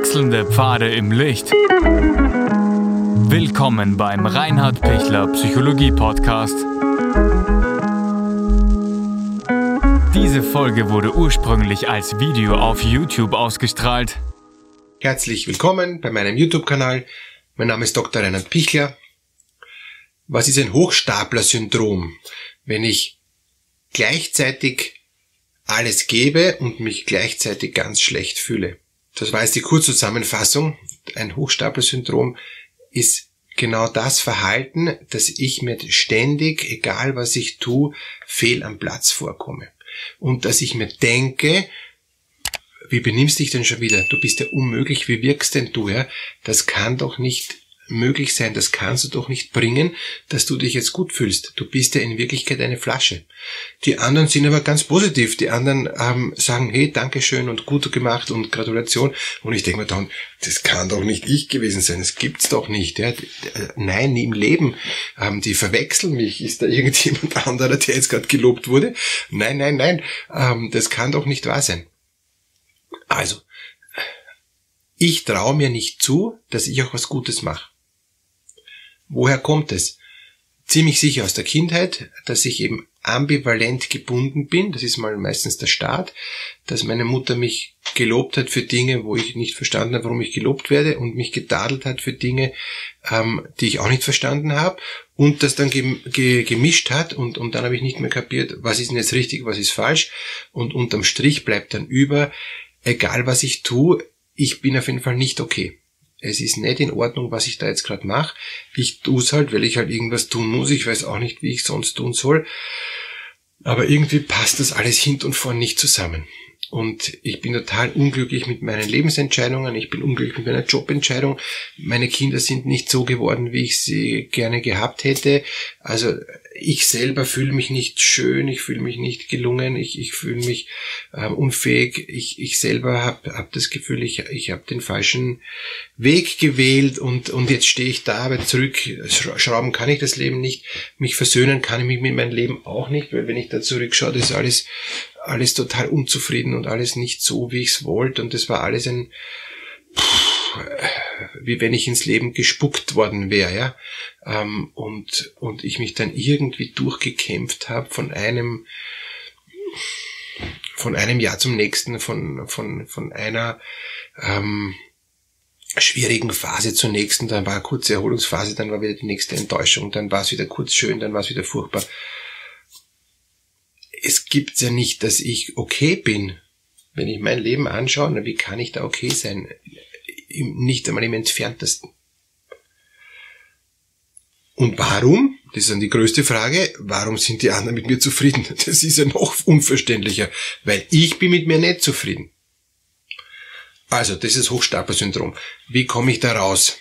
Wechselnde Pfade im Licht. Willkommen beim Reinhard Pichler Psychologie Podcast. Diese Folge wurde ursprünglich als Video auf YouTube ausgestrahlt. Herzlich willkommen bei meinem YouTube-Kanal. Mein Name ist Dr. Reinhard Pichler. Was ist ein Hochstapler-Syndrom? Wenn ich gleichzeitig alles gebe und mich gleichzeitig ganz schlecht fühle. Das war jetzt die Kurzzusammenfassung. Ein Hochstapler-Syndrom ist genau das Verhalten, dass ich mir ständig, egal was ich tue, fehl am Platz vorkomme. Und dass ich mir denke, wie benimmst dich denn schon wieder? Du bist ja unmöglich, wie wirkst denn du? Ja? Das kann doch nicht möglich sein, das kannst du doch nicht bringen, dass du dich jetzt gut fühlst. Du bist ja in Wirklichkeit eine Flasche. Die anderen sind aber ganz positiv. Die anderen sagen, hey, Dankeschön und gut gemacht und Gratulation. Und ich denke mir dann, das kann doch nicht ich gewesen sein. Das gibt's doch nicht. Ja? Nein, nie im Leben. Die verwechseln mich. Ist da irgendjemand anderer, der jetzt gerade gelobt wurde? Nein. Das kann doch nicht wahr sein. Also, ich traue mir nicht zu, dass ich auch was Gutes mache. Woher kommt es? Ziemlich sicher aus der Kindheit, dass ich eben ambivalent gebunden bin. Das ist mal meistens der Start, dass meine Mutter mich gelobt hat für Dinge, wo ich nicht verstanden habe, warum ich gelobt werde, und mich getadelt hat für Dinge, die ich auch nicht verstanden habe, und das dann gemischt hat, und dann habe ich nicht mehr kapiert, was ist denn jetzt richtig, was ist falsch, und unterm Strich bleibt dann über, egal was ich tue, ich bin auf jeden Fall nicht okay. Es ist nicht in Ordnung, was ich da jetzt gerade mache. Ich tue es halt, weil ich halt irgendwas tun muss. Ich weiß auch nicht, wie ich sonst tun soll. Aber irgendwie passt das alles hinten und vorn nicht zusammen. Und ich bin total unglücklich mit meinen Lebensentscheidungen. Ich bin unglücklich mit meiner Jobentscheidung. Meine Kinder sind nicht so geworden, wie ich sie gerne gehabt hätte. Also ich selber fühle mich nicht schön, ich fühle mich nicht gelungen, ich fühle mich unfähig. Ich selber habe das Gefühl, ich habe den falschen Weg gewählt und jetzt stehe ich da, aber zurückschrauben kann ich das Leben nicht. Mich versöhnen kann ich mich mit meinem Leben auch nicht, weil wenn ich da zurückschaue, das ist alles total unzufrieden und alles nicht so, wie ich es wollte, und das war alles wie wenn ich ins Leben gespuckt worden wäre, ja, und ich mich dann irgendwie durchgekämpft habe von einem Jahr zum nächsten, von einer schwierigen Phase zur nächsten, dann war eine kurze Erholungsphase, dann war wieder die nächste Enttäuschung, dann war es wieder kurz schön, dann war es wieder furchtbar. Es gibt's ja nicht, dass ich okay bin. Wenn ich mein Leben anschaue, wie kann ich da okay sein? Nicht einmal im Entferntesten. Und warum? Das ist dann die größte Frage. Warum sind die anderen mit mir zufrieden? Das ist ja noch unverständlicher, weil ich bin mit mir nicht zufrieden. Also, das ist das Hochstapler-Syndrom. Wie komme ich da raus?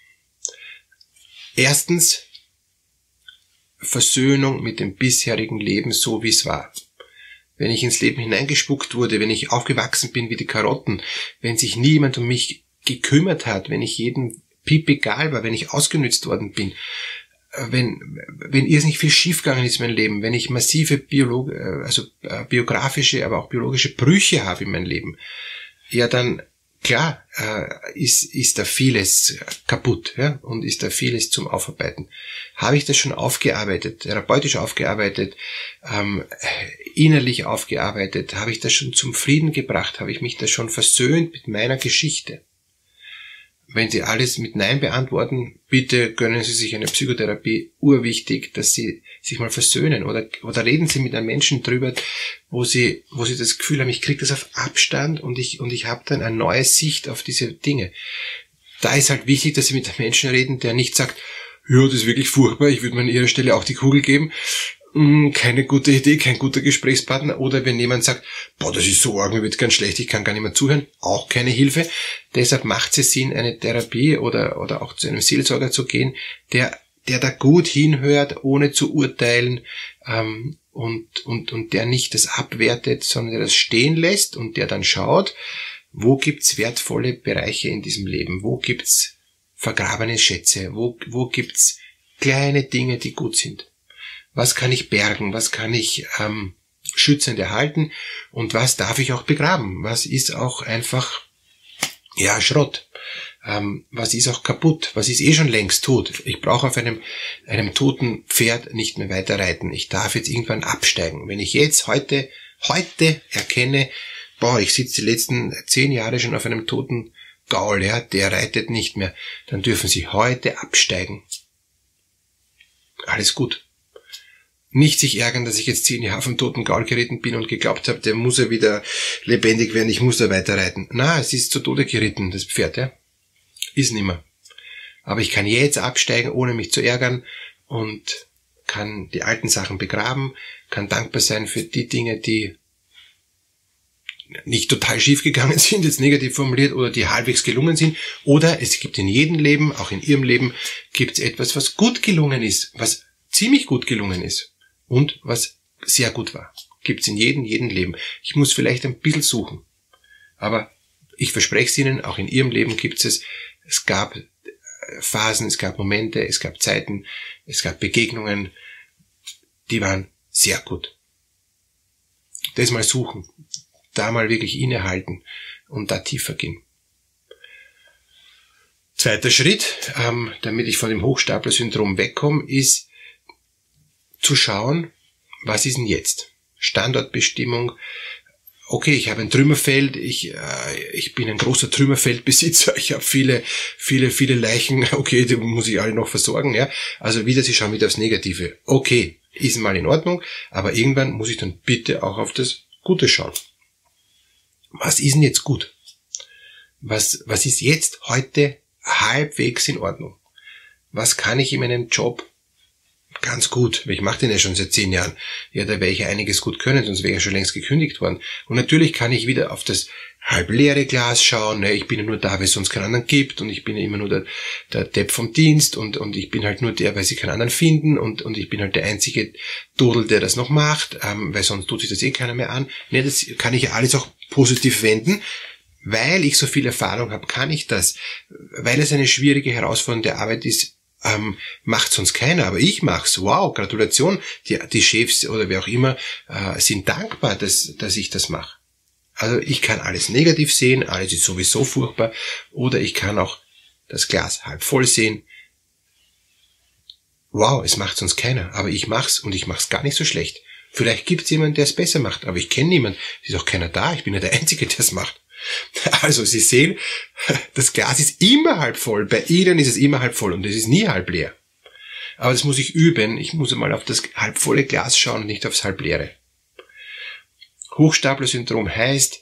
Erstens, Versöhnung mit dem bisherigen Leben, so wie es war. Wenn ich ins Leben hineingespuckt wurde, wenn ich aufgewachsen bin wie die Karotten, wenn sich niemand um mich gekümmert hat, wenn ich jedem piep egal war, wenn ich ausgenützt worden bin, wenn irrsinnig viel schiefgegangen ist in meinem Leben, wenn ich massive biografische, aber auch biologische Brüche habe in meinem Leben, ja dann, klar, ist da vieles kaputt, ja, und ist da vieles zum Aufarbeiten. Habe ich das schon aufgearbeitet, therapeutisch aufgearbeitet, innerlich aufgearbeitet, habe ich das schon zum Frieden gebracht, habe ich mich da schon versöhnt mit meiner Geschichte? Wenn Sie alles mit Nein beantworten, bitte gönnen Sie sich eine Psychotherapie, urwichtig, dass Sie sich mal versöhnen, oder reden Sie mit einem Menschen drüber, wo Sie das Gefühl haben, ich kriege das auf Abstand und ich habe dann eine neue Sicht auf diese Dinge. Da ist halt wichtig, dass Sie mit einem Menschen reden, der nicht sagt, ja, das ist wirklich furchtbar, ich würde mir an Ihrer Stelle auch die Kugel geben. Keine gute Idee, kein guter Gesprächspartner. Oder wenn jemand sagt, boah, das ist so arg, mir wird ganz schlecht, ich kann gar nicht mehr zuhören, auch keine Hilfe. Deshalb macht es Sinn, eine Therapie oder auch zu einem Seelsorger zu gehen, der da gut hinhört, ohne zu urteilen, und der nicht das abwertet, sondern der das stehen lässt und der dann schaut, wo gibt's wertvolle Bereiche in diesem Leben, wo gibt's vergrabene Schätze, wo gibt's kleine Dinge, die gut sind. Was kann ich bergen? Was kann ich schützend erhalten? Und was darf ich auch begraben? Was ist auch einfach, ja, Schrott? was ist auch kaputt, was ist schon längst tot. Ich brauche auf einem toten Pferd nicht mehr weiter reiten. Ich darf jetzt irgendwann absteigen. Wenn ich jetzt heute erkenne, ich sitze die letzten 10 Jahre schon auf einem toten Gaul, ja, der reitet nicht mehr, dann dürfen Sie heute absteigen. Alles gut. Nicht sich ärgern, dass ich jetzt 10 Jahre auf dem toten Gaul geritten bin und geglaubt habe, der muss ja wieder lebendig werden, ich muss da weiter reiten. Na, es ist zu Tode geritten, das Pferd, ja. Ist nimmer. Aber ich kann jetzt absteigen, ohne mich zu ärgern und kann die alten Sachen begraben, kann dankbar sein für die Dinge, die nicht total schief gegangen sind, jetzt negativ formuliert, oder die halbwegs gelungen sind. Oder es gibt in jedem Leben, auch in Ihrem Leben, gibt es etwas, was gut gelungen ist, was ziemlich gut gelungen ist und was sehr gut war. Gibt es in jedem Leben. Ich muss vielleicht ein bisschen suchen. Aber ich verspreche es Ihnen, auch in Ihrem Leben gibt es. Es gab Phasen, es gab Momente, es gab Zeiten, es gab Begegnungen, die waren sehr gut. Das mal suchen. Da mal wirklich innehalten und da tiefer gehen. Zweiter Schritt, damit ich von dem Hochstapler-Syndrom wegkomme, ist zu schauen, was ist denn jetzt? Standortbestimmung. Okay, ich habe ein Trümmerfeld, ich bin ein großer Trümmerfeldbesitzer, ich habe viele Leichen, okay, die muss ich alle noch versorgen, ja. Also Sie schauen wieder aufs Negative. Okay, ist mal in Ordnung, aber irgendwann muss ich dann bitte auch auf das Gute schauen. Was ist denn jetzt gut? Was ist jetzt heute halbwegs in Ordnung? Was kann ich in meinem Job ganz gut? Ich mache den ja schon seit 10 Jahren. Ja, da wäre ich ja einiges gut können, sonst wäre ich ja schon längst gekündigt worden. Und natürlich kann ich wieder auf das halbleere Glas schauen. Ich bin ja nur da, weil es sonst keinen anderen gibt. Und ich bin ja immer nur der Depp vom Dienst. Und ich bin halt nur der, weil sie keinen anderen finden. Und ich bin halt der einzige Dodel, der das noch macht, weil sonst tut sich das keiner mehr an. Das kann ich ja alles auch positiv wenden. Weil ich so viel Erfahrung habe, kann ich das. Weil es eine schwierige, herausfordernde Arbeit ist, macht sonst keiner, aber ich mach's. Wow, Gratulation. Die Chefs oder wer auch immer sind dankbar, dass ich das mache. Also ich kann alles negativ sehen, alles ist sowieso furchtbar, oder ich kann auch das Glas halb voll sehen. Wow, es macht sonst keiner, aber ich mach's und ich mach's gar nicht so schlecht. Vielleicht gibt's jemanden, der es besser macht, aber ich kenne niemanden. Es ist auch keiner da, ich bin ja der Einzige, der es macht. Also Sie sehen, das Glas ist immer halb voll. Bei Ihnen ist es immer halb voll und es ist nie halb leer. Aber das muss ich üben. Ich muss einmal auf das halb volle Glas schauen und nicht aufs halb leere. Hochstapler-Syndrom heißt,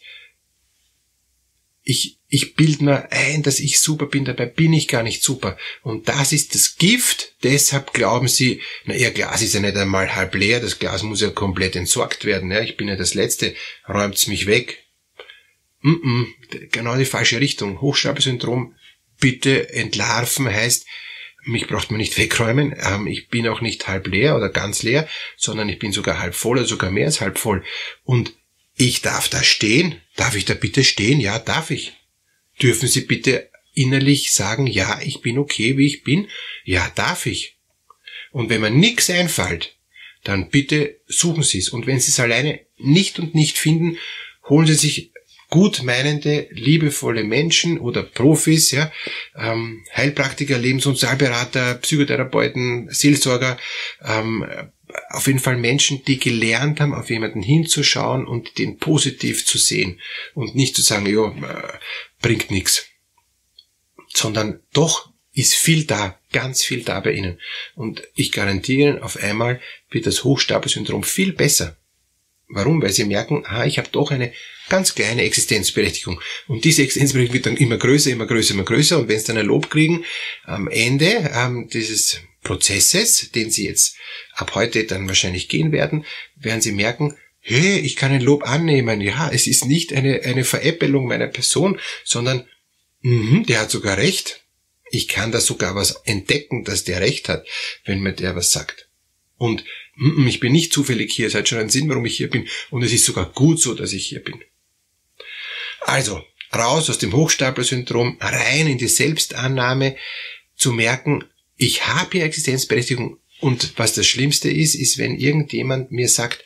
ich bilde mir ein, dass ich super bin, dabei bin ich gar nicht super. Und das ist das Gift, deshalb glauben Sie, Ihr Glas ist ja nicht einmal halb leer, das Glas muss ja komplett entsorgt werden. Ja, ich bin ja das Letzte, räumt's mich weg. Genau die falsche Richtung. Hochstapler-Syndrom bitte entlarven heißt, mich braucht man nicht wegräumen. Ich bin auch nicht halb leer oder ganz leer, sondern ich bin sogar halb voll oder sogar mehr als halb voll. Und ich darf da stehen. Darf ich da bitte stehen? Ja, darf ich. Dürfen Sie bitte innerlich sagen, ja, ich bin okay, wie ich bin? Ja, darf ich. Und wenn mir nichts einfällt, dann bitte suchen Sie es. Und wenn Sie es alleine nicht finden, holen Sie sich gut meinende, liebevolle Menschen oder Profis, ja, Heilpraktiker, Lebens- und Sozialberater, Psychotherapeuten, Seelsorger, auf jeden Fall Menschen, die gelernt haben, auf jemanden hinzuschauen und den positiv zu sehen und nicht zu sagen, bringt nichts, sondern doch ist viel da, ganz viel da bei Ihnen. Und ich garantiere Ihnen, auf einmal wird das Hochstapler-Syndrom viel besser. Warum? Weil Sie merken, ich habe doch eine ganz kleine Existenzberechtigung. Und diese Existenzberechtigung wird dann immer größer. Und wenn Sie dann ein Lob kriegen, am Ende dieses Prozesses, den Sie jetzt ab heute dann wahrscheinlich gehen werden Sie merken, hey, ich kann ein Lob annehmen. Ja, es ist nicht eine Veräppelung meiner Person, sondern, der hat sogar recht. Ich kann da sogar was entdecken, dass der recht hat, wenn mir der was sagt. Und ich bin nicht zufällig hier, es hat schon einen Sinn, warum ich hier bin, und es ist sogar gut so, dass ich hier bin. Also, raus aus dem Hochstapler-Syndrom, rein in die Selbstannahme, zu merken, ich habe hier Existenzberechtigung, und was das Schlimmste ist, wenn irgendjemand mir sagt,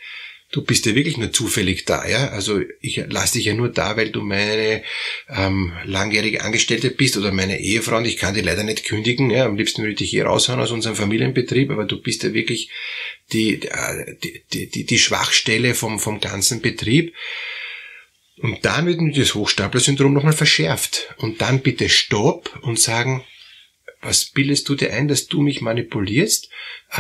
du bist ja wirklich nur zufällig da, ja. Also ich lasse dich ja nur da, weil du meine langjährige Angestellte bist oder meine Ehefrau und ich kann die leider nicht kündigen. Ja. Am liebsten würde ich dich raushauen aus unserem Familienbetrieb, aber du bist ja wirklich die Schwachstelle vom ganzen Betrieb. Und dann wird das Hochstapler-Syndrom nochmal verschärft. Und dann bitte stopp und sagen, was bildest du dir ein, dass du mich manipulierst?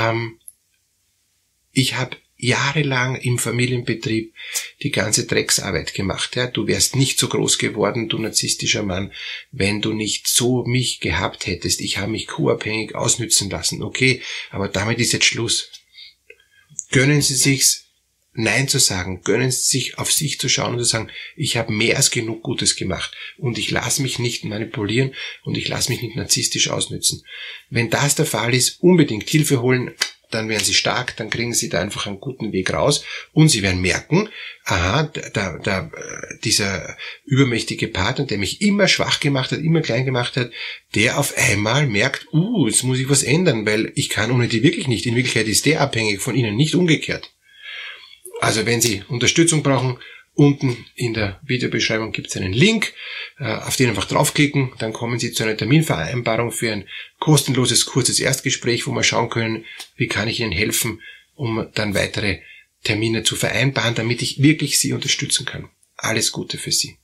Ich habe jahrelang im Familienbetrieb die ganze Drecksarbeit gemacht. Ja? Du wärst nicht so groß geworden, du narzisstischer Mann, wenn du nicht so mich gehabt hättest. Ich habe mich co-abhängig ausnützen lassen. Okay, aber damit ist jetzt Schluss. Gönnen Sie sich's, Nein zu sagen, gönnen Sie sich, auf sich zu schauen und zu sagen, ich habe mehr als genug Gutes gemacht und ich lasse mich nicht manipulieren und ich lasse mich nicht narzisstisch ausnützen. Wenn das der Fall ist, unbedingt Hilfe holen, dann werden Sie stark, dann kriegen Sie da einfach einen guten Weg raus und Sie werden merken, aha, dieser übermächtige Partner, der mich immer schwach gemacht hat, immer klein gemacht hat, der auf einmal merkt, jetzt muss ich was ändern, weil ich kann ohne die wirklich nicht. In Wirklichkeit ist der abhängig von Ihnen, nicht umgekehrt. Also wenn Sie Unterstützung brauchen, unten in der Videobeschreibung gibt es einen Link, auf den einfach draufklicken, dann kommen Sie zu einer Terminvereinbarung für ein kostenloses, kurzes Erstgespräch, wo wir schauen können, wie kann ich Ihnen helfen, um dann weitere Termine zu vereinbaren, damit ich wirklich Sie unterstützen kann. Alles Gute für Sie.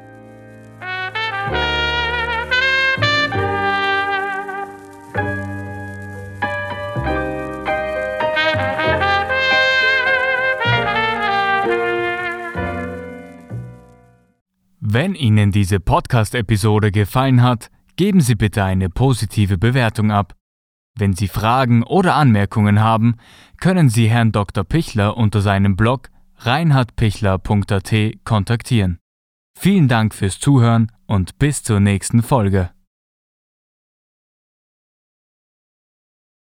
Wenn Ihnen diese Podcast-Episode gefallen hat, geben Sie bitte eine positive Bewertung ab. Wenn Sie Fragen oder Anmerkungen haben, können Sie Herrn Dr. Pichler unter seinem Blog reinhardpichler.at kontaktieren. Vielen Dank fürs Zuhören und bis zur nächsten Folge.